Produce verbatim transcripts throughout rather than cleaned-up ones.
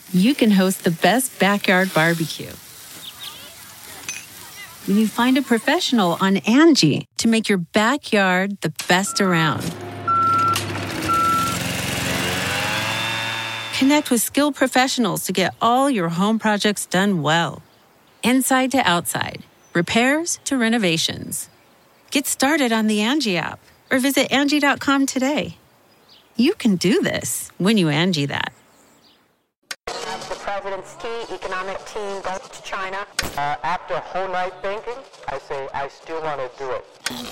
you can host the best backyard barbecue. When you find a professional on Angie to make your backyard the best around. Connect with skilled professionals to get all your home projects done well. Inside to outside, repairs to renovations. Get started on the Angie app or visit Angie dot com today. You can do this when you Angie that. The president's key economic team goes to China. Uh, after a whole night thinking, I say I still want to do it.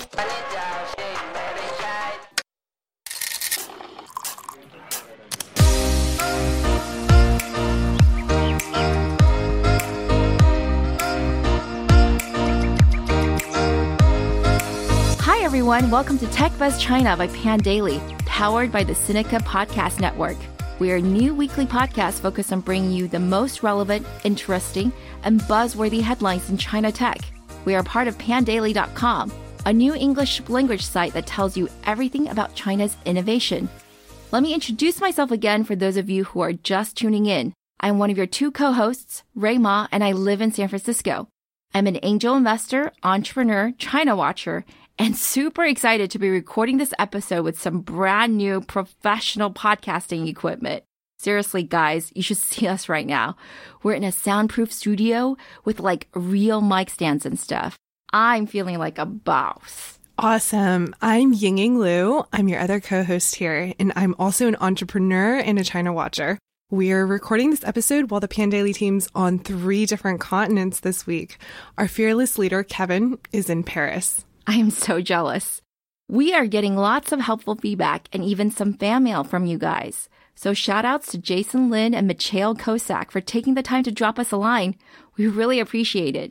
Hi everyone, welcome to Tech Buzz China by Pandaily, powered by the Sinica Podcast Network. We are a new weekly podcast focused on bringing you the most relevant, interesting, and buzzworthy headlines in China tech. We are part of pandaily dot com, a new English language site that tells you everything about China's innovation. Let me introduce myself again for those of you who are just tuning in. I'm one of your two co-hosts, Ray Ma, and I live in San Francisco. I'm an angel investor, entrepreneur, China watcher, and super excited to be recording this episode with some brand new professional podcasting equipment. Seriously, guys, you should see us right now. We're in a soundproof studio with like real mic stands and stuff. I'm feeling like a boss. Awesome. I'm Yingying Liu. I'm your other co-host here, and I'm also an entrepreneur and a China watcher. We're recording this episode while the Pandaily team's on three different continents this week. Our fearless leader, Kevin, is in Paris. I am so jealous. We are getting lots of helpful feedback and even some fan mail from you guys. So shout outs to Jason Lin and Mikhail Kosak for taking the time to drop us a line. We really appreciate it.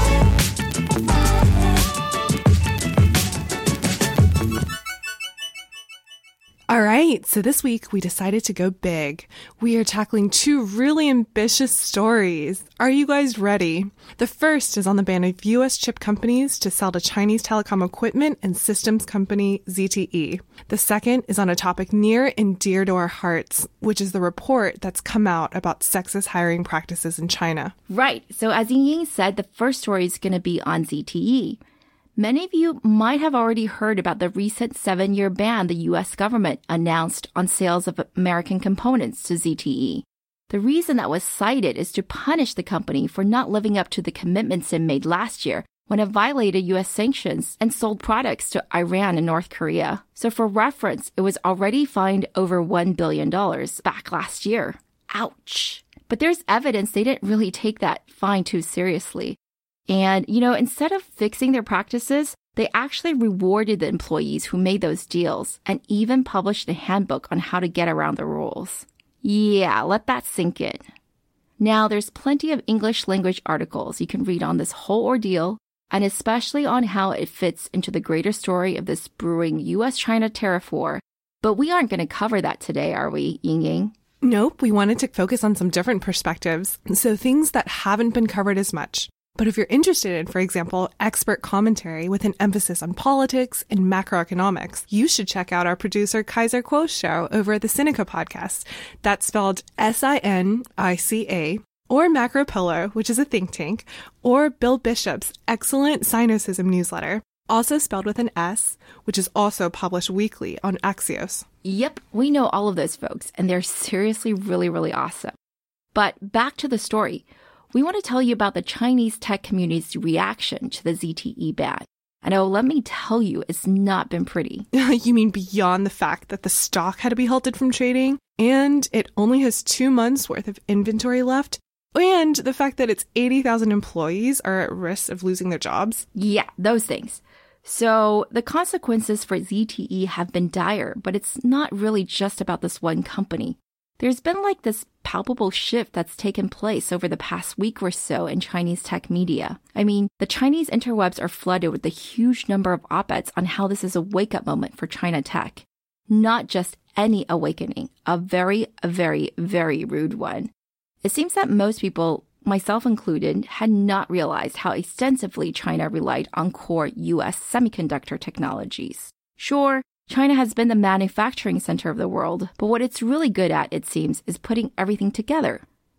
All right, so this week we decided to go big. We are tackling two really ambitious stories. Are you guys ready? The first is on the ban of U S chip companies to sell to Chinese telecom equipment and systems company Z T E. The second is on a topic near and dear to our hearts, which is the report that's come out about sexist hiring practices in China. Right, so as Ying said, the first story is going to be on Z T E. Many of you might have already heard about the recent seven-year ban the U S government announced on sales of American components to Z T E. The reason that was cited is to punish the company for not living up to the commitments it made last year when it violated U S sanctions and sold products to Iran and North Korea. So for reference, it was already fined over one billion dollars back last year. Ouch. But there's evidence they didn't really take that fine too seriously. And, you know, instead of fixing their practices, they actually rewarded the employees who made those deals and even published a handbook on how to get around the rules. Yeah, let that sink in. Now, there's plenty of English language articles you can read on this whole ordeal, and especially on how it fits into the greater story of this brewing U S China tariff war. But we aren't going to cover that today, are we, Yingying? Nope, we wanted to focus on some different perspectives, so things that haven't been covered as much. But if you're interested in, for example, expert commentary with an emphasis on politics and macroeconomics, you should check out our producer Kaiser Kuo's show over at the Sinica Podcast. That's spelled S I N I C A, or Macro Pillow, which is a think tank, or Bill Bishop's excellent Sinocism newsletter, also spelled with an S, which is also published weekly on Axios. Yep, we know all of those folks, and they're seriously really, really awesome. But back to the story. We want to tell you about the Chinese tech community's reaction to the Z T E ban. And oh, let me tell you, it's not been pretty. You mean beyond the fact that the stock had to be halted from trading, and it only has two months worth of inventory left, and the fact that its eighty thousand employees are at risk of losing their jobs? Yeah, those things. So the consequences for Z T E have been dire, but it's not really just about this one company. There's been like this palpable shift that's taken place over the past week or so in Chinese tech media. I mean, the Chinese interwebs are flooded with a huge number of op-eds on how this is a wake-up moment for China tech. Not just any awakening, a very, very, very rude one. It seems that most people, myself included, had not realized how extensively China relied on core U S semiconductor technologies. Sure, China has been the manufacturing center of the world, but what it's really good at, it seems, is putting everything together.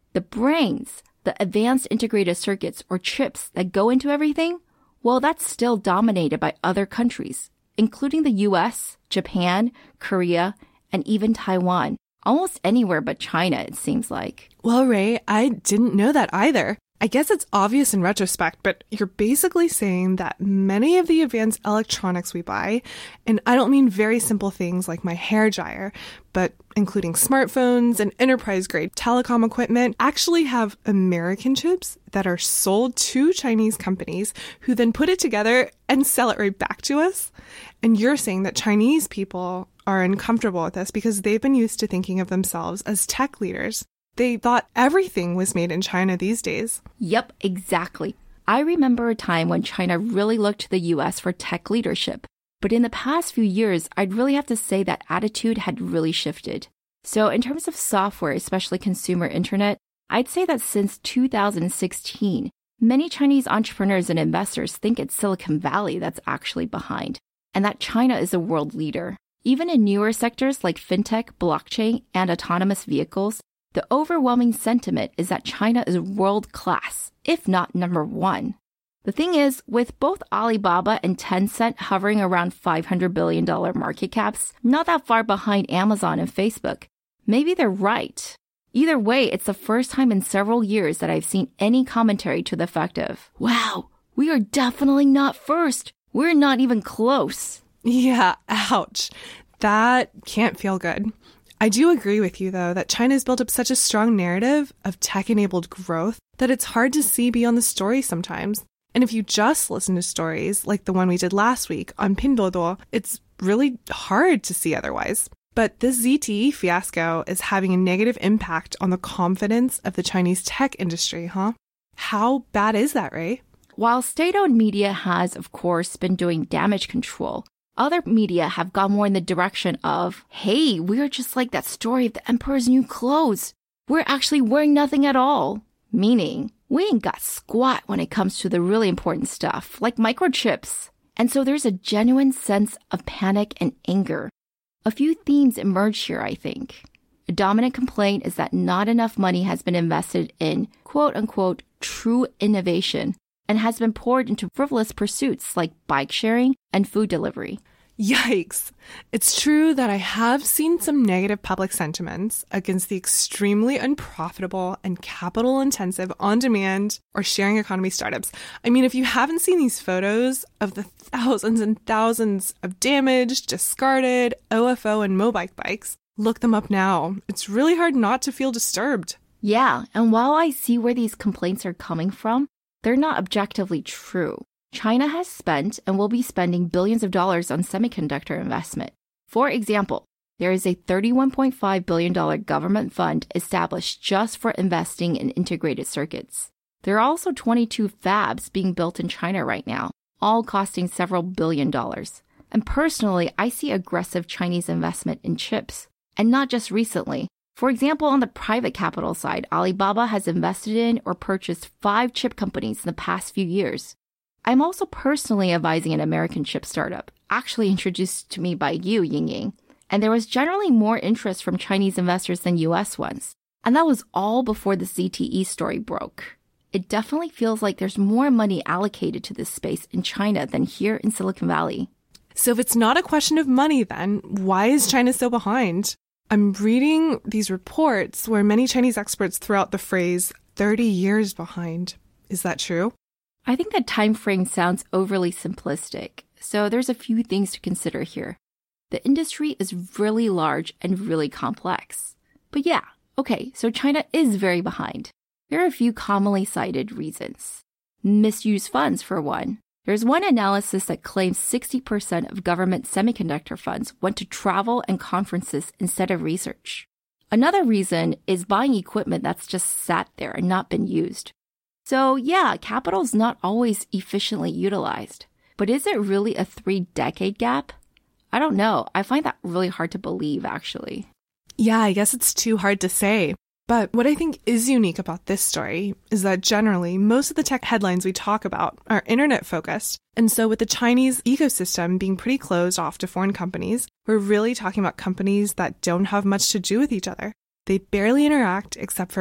The brains, the advanced integrated circuits or chips that go into everything, well, that's still dominated by other countries, including the U S, Japan, Korea, and even Taiwan. Almost anywhere but China, it seems like. Well, Ray, I didn't know that either. I guess it's obvious in retrospect, but you're basically saying that many of the advanced electronics we buy, and I don't mean very simple things like my hair dryer, but including smartphones and enterprise-grade telecom equipment, actually have American chips that are sold to Chinese companies who then put it together and sell it right back to us. And you're saying that Chinese people are uncomfortable with this because they've been used to thinking of themselves as tech leaders. They thought everything was made in China these days. Yep, exactly. I remember a time when China really looked to the U S for tech leadership. But in the past few years, I'd really have to say that attitude had really shifted. So in terms of software, especially consumer internet, I'd say that since two thousand sixteen, many Chinese entrepreneurs and investors think it's Silicon Valley that's actually behind, and that China is a world leader. Even in newer sectors like fintech, blockchain, and autonomous vehicles, the overwhelming sentiment is that China is world-class, if not number one. The thing is, with both Alibaba and Tencent hovering around five hundred billion dollars market caps, not that far behind Amazon and Facebook, maybe they're right. Either way, it's the first time in several years that I've seen any commentary to the effect of, wow, we are definitely not first. We're not even close. Yeah, ouch. That can't feel good. I do agree with you, though, that China's built up such a strong narrative of tech-enabled growth that it's hard to see beyond the story sometimes. And if you just listen to stories like the one we did last week on Pinduoduo, it's really hard to see otherwise. But this Z T E fiasco is having a negative impact on the confidence of the Chinese tech industry, huh? How bad is that, Ray? While state-owned media has, of course, been doing damage control, other media have gone more in the direction of, hey, we're just like that story of the emperor's new clothes. We're actually wearing nothing at all. Meaning, we ain't got squat when it comes to the really important stuff, like microchips. And so there's a genuine sense of panic and anger. A few themes emerge here, I think. A dominant complaint is that not enough money has been invested in quote-unquote true innovation and has been poured into frivolous pursuits like bike sharing and food delivery. Yikes. It's true that I have seen some negative public sentiments against the extremely unprofitable and capital-intensive on-demand or sharing economy startups. I mean, if you haven't seen these photos of the thousands and thousands of damaged, discarded O F O and Mobike bikes, look them up now. It's really hard not to feel disturbed. Yeah, and while I see where these complaints are coming from, they're not objectively true. China has spent and will be spending billions of dollars on semiconductor investment. For example, there is a thirty-one point five billion dollars government fund established just for investing in integrated circuits. There are also twenty-two fabs being built in China right now, all costing several billion dollars. And personally, I see aggressive Chinese investment in chips. And not just recently. For example, on the private capital side, Alibaba has invested in or purchased five chip companies in the past few years. I'm also personally advising an American chip startup, actually introduced to me by you, Yingying. And there was generally more interest from Chinese investors than U S ones. And that was all before the Z T E story broke. It definitely feels like there's more money allocated to this space in China than here in Silicon Valley. So if it's not a question of money, then why is China so behind? I'm reading these reports where many Chinese experts throw out the phrase thirty years behind. Is that true? I think that time frame sounds overly simplistic, so there's a few things to consider here. The industry is really large and really complex. But yeah, okay, so China is very behind. There are a few commonly cited reasons. Misused funds, for one. There's one analysis that claims sixty percent of government semiconductor funds went to travel and conferences instead of research. Another reason is buying equipment that's just sat there and not been used. So yeah, capital's not always efficiently utilized. But is it really a three-decade gap? I don't know. I find that really hard to believe, actually. Yeah, I guess it's too hard to say. But what I think is unique about this story is that generally, most of the tech headlines we talk about are internet-focused. And so with the Chinese ecosystem being pretty closed off to foreign companies, we're really talking about companies that don't have much to do with each other. They barely interact except for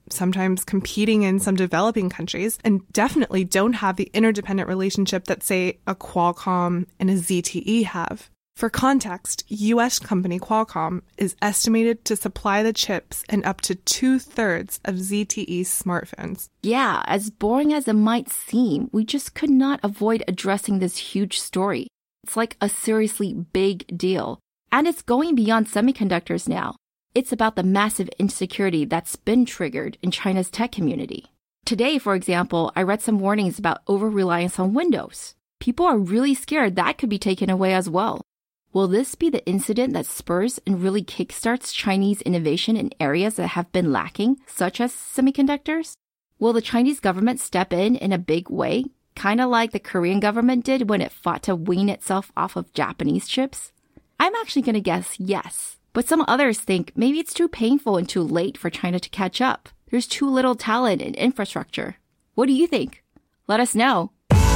sometimes competing in some developing countries, and definitely don't have the interdependent relationship that, say, a Qualcomm and a Z T E have. For context, U S company Qualcomm is estimated to supply the chips in up to two-thirds of Z T E's smartphones. Yeah, as boring as it might seem, we just could not avoid addressing this huge story. It's like a seriously big deal. And it's going beyond semiconductors now. It's about the massive insecurity that's been triggered in China's tech community. Today, for example, I read some warnings about over-reliance on Windows. People are really scared that could be taken away as well. Will this be the incident that spurs and really kickstarts Chinese innovation in areas that have been lacking, such as semiconductors? Will the Chinese government step in in a big way, kind of like the Korean government did when it fought to wean itself off of Japanese chips? I'm actually going to guess yes, but some others think maybe it's too painful and too late for China to catch up. There's too little talent and infrastructure. What do you think? Let us know.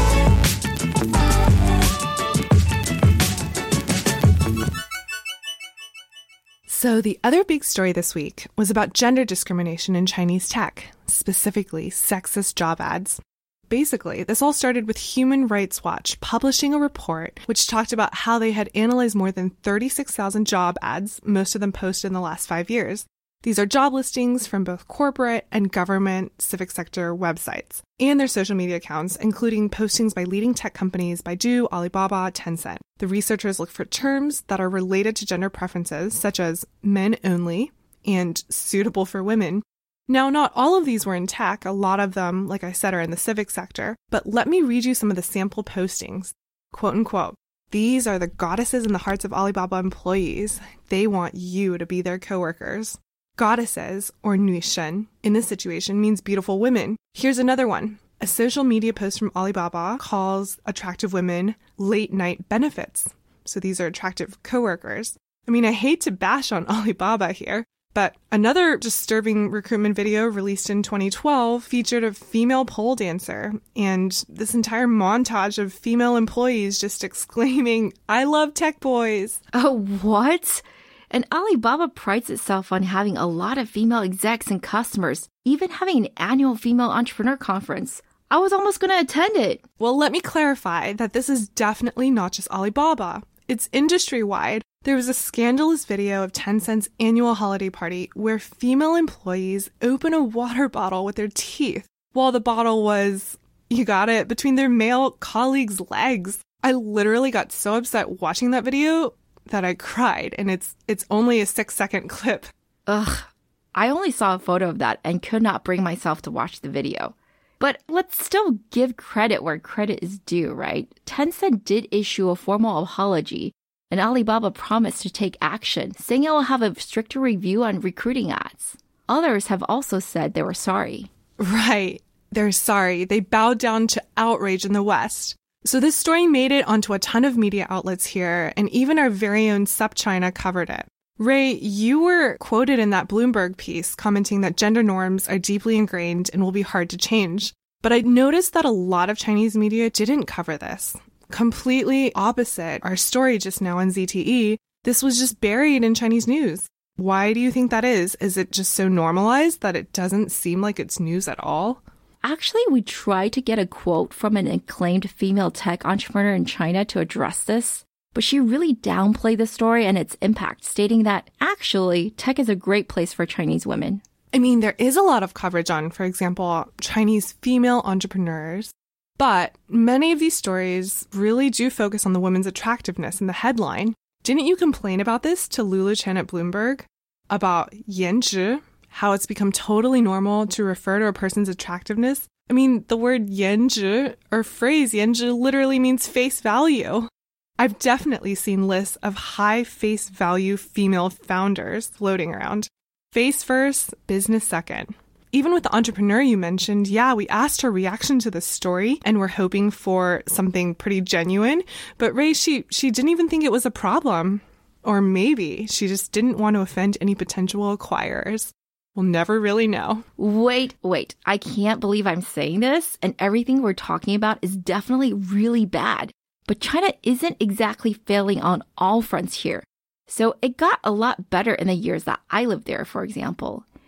So the other big story this week was about gender discrimination in Chinese tech, specifically sexist job ads. Basically, this all started with Human Rights Watch publishing a report which talked about how they had analyzed more than thirty-six thousand job ads, most of them posted in the last five years. These are job listings from both corporate and government civic sector websites and their social media accounts, including postings by leading tech companies Baidu, Alibaba, Tencent. The researchers look for terms that are related to gender preferences, such as men only and suitable for women. Now, not all of these were in tech. A lot of them, like I said, are in the civic sector. But let me read you some of the sample postings. Quote unquote, "These are the goddesses in the hearts of Alibaba employees. They want you to be their coworkers." Goddesses, or nuishen, in this situation means beautiful women. Here's another one. A social media post from Alibaba calls attractive women late-night benefits. So these are attractive coworkers. I mean, I hate to bash on Alibaba here, but another disturbing recruitment video released in twenty twelve featured a female pole dancer and this entire montage of female employees just exclaiming, "I love tech boys." Oh, what? And Alibaba prides itself on having a lot of female execs and customers, even having an annual female entrepreneur conference. I was almost going to attend it. Well, let me clarify that this is definitely not just Alibaba. It's industry-wide. There was a scandalous video of Tencent's annual holiday party where female employees open a water bottle with their teeth while the bottle was, you got it, between their male colleagues' legs. I literally got so upset watching that video that I cried, and it's it's only a six-second clip. Ugh, I only saw a photo of that and could not bring myself to watch the video. But let's still give credit where credit is due, right? Tencent did issue a formal apology, and Alibaba promised to take action, saying it will have a stricter review on recruiting ads. Others have also said they were sorry. Right. They're sorry. They bowed down to outrage in the West. So this story made it onto a ton of media outlets here, and even our very own SupChina covered it. Ray, you were quoted in that Bloomberg piece commenting that gender norms are deeply ingrained and will be hard to change. But I noticed that a lot of Chinese media didn't cover this. Completely opposite our story just now on Z T E, this was just buried in Chinese news. Why do you think that is? Is it just so normalized that it doesn't seem like it's news at all? Actually, we tried to get a quote from an acclaimed female tech entrepreneur in China to address this, but she really downplayed the story and its impact, stating that actually tech is a great place for Chinese women. I mean, there is a lot of coverage on, for example, Chinese female entrepreneurs, but many of these stories really do focus on the women's attractiveness in the headline. Didn't you complain about this to Lulu Chen at Bloomberg? About yanzhi? How it's become totally normal to refer to a person's attractiveness. I mean, the word yanzhi, or phrase yanzhi, literally means face value. I've definitely seen lists of high face value female founders floating around. Face first, business second. Even with the entrepreneur you mentioned, yeah, we asked her reaction to the story and we're hoping for something pretty genuine. But Ray, she, she didn't even think it was a problem. Or maybe she just didn't want to offend any potential acquirers. We'll never really know. Wait, wait. I can't believe I'm saying this, and everything we're talking about is definitely really bad. But China isn't exactly failing on all fronts here. So it got a lot better in the years that I lived there, for example.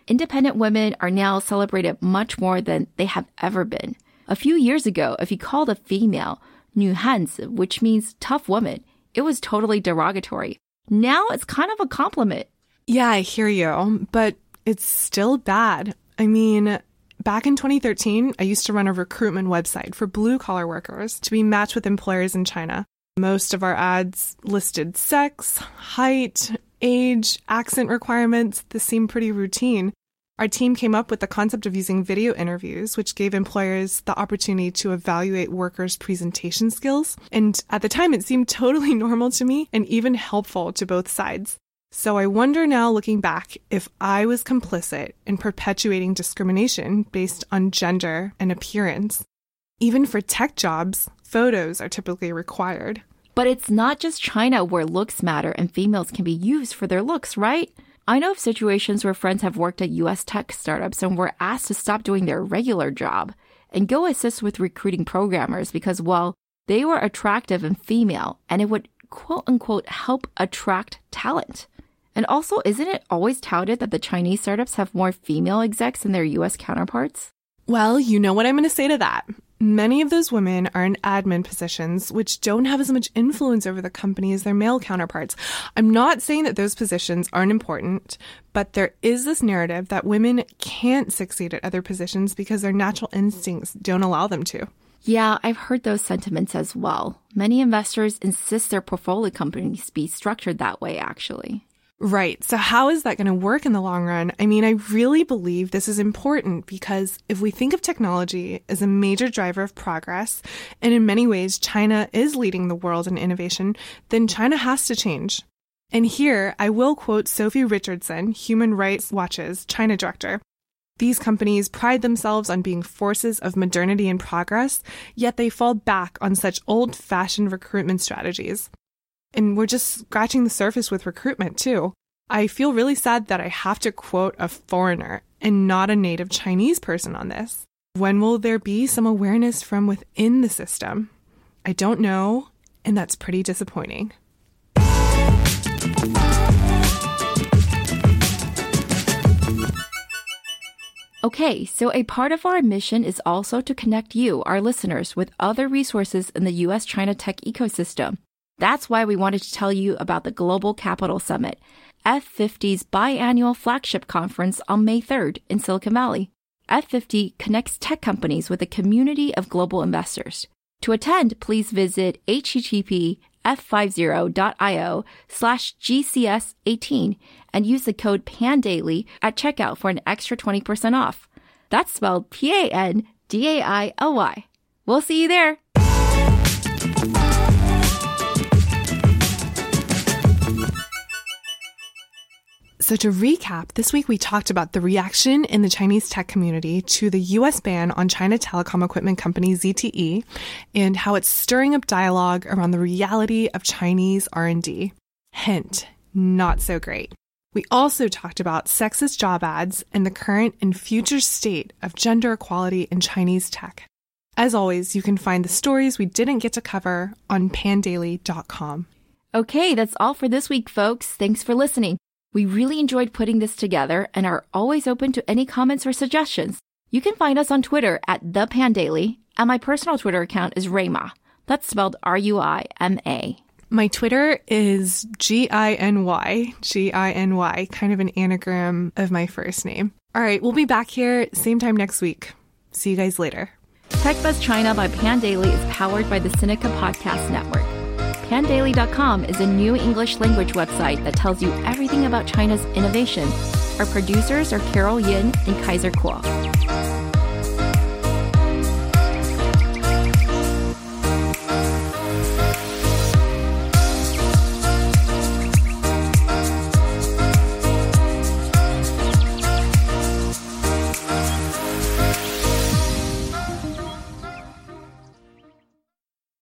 independent women are now celebrated much more than they have ever been. A few years ago, if you called a female 女汉子, which means tough woman, it was totally derogatory. Now it's kind of a compliment. Yeah, I hear you, but it's still bad. I mean, back in twenty thirteen, I used to run a recruitment website for blue-collar workers to be matched with employers in China. Most of our ads listed sex, height, age, accent requirements. This seemed pretty routine. Our team came up with the concept of using video interviews, which gave employers the opportunity to evaluate workers' presentation skills. And at the time, it seemed totally normal to me and even helpful to both sides. So I wonder now, looking back, if I was complicit in perpetuating discrimination based on gender and appearance. Even for tech jobs, photos are typically required. But it's not just China where looks matter and females can be used for their looks, right? I know of situations where friends have worked at U S tech startups and were asked to stop doing their regular job and go assist with recruiting programmers because, well, they were attractive and female, and it would quote-unquote help attract talent. And also, isn't it always touted that the Chinese startups have more female execs than their U S counterparts? Well, you know what I'm going to say to that. Many of those women are in admin positions, which don't have as much influence over the company as their male counterparts. I'm not saying that those positions aren't important, but there is this narrative that women can't succeed at other positions because their natural instincts don't allow them to. Yeah, I've heard those sentiments as well. Many investors insist their portfolio companies be structured that way, actually. Right. So how is that going to work in the long run? I mean, I really believe this is important because if we think of technology as a major driver of progress, and in many ways China is leading the world in innovation, then China has to change. And here I will quote Sophie Richardson, Human Rights Watch's China director. These companies pride themselves on being forces of modernity and progress, yet they fall back on such old-fashioned recruitment strategies. And we're just scratching the surface with recruitment, too. I feel really sad that I have to quote a foreigner and not a native Chinese person on this. When will there be some awareness from within the system? I don't know, and that's pretty disappointing. Okay, so a part of our mission is also to connect you, our listeners, with other resources in the U S-China tech ecosystem. That's why we wanted to tell you about the Global Capital Summit, F fifty's biannual flagship conference on May third in Silicon Valley. F fifty connects tech companies with a community of global investors. To attend, please visit http f50.io slash GCS18 and use the code PANDAILY at checkout for an extra twenty percent off. That's spelled P A N D A I L Y. We'll see you there. So to recap, this week we talked about the reaction in the Chinese tech community to the U S ban on China telecom equipment company Z T E and how it's stirring up dialogue around the reality of Chinese R and D. Hint, not so great. We also talked about sexist job ads and the current and future state of gender equality in Chinese tech. As always, you can find the stories we didn't get to cover on pandaily dot com. Okay, that's all for this week, folks. Thanks for listening. We really enjoyed putting this together and are always open to any comments or suggestions. You can find us on Twitter at The Pandaily, and my personal Twitter account is Rayma. That's spelled R U I M A. My Twitter is G I N Y, G I N Y, kind of an anagram of my first name. All right, we'll be back here same time next week. See you guys later. TechBuzz China by Pandaily is powered by the Sinica Podcast Network. Pandaily dot com is a new English language website that tells you everything about China's innovation. Our producers are Carol Yin and Kaiser Kuo.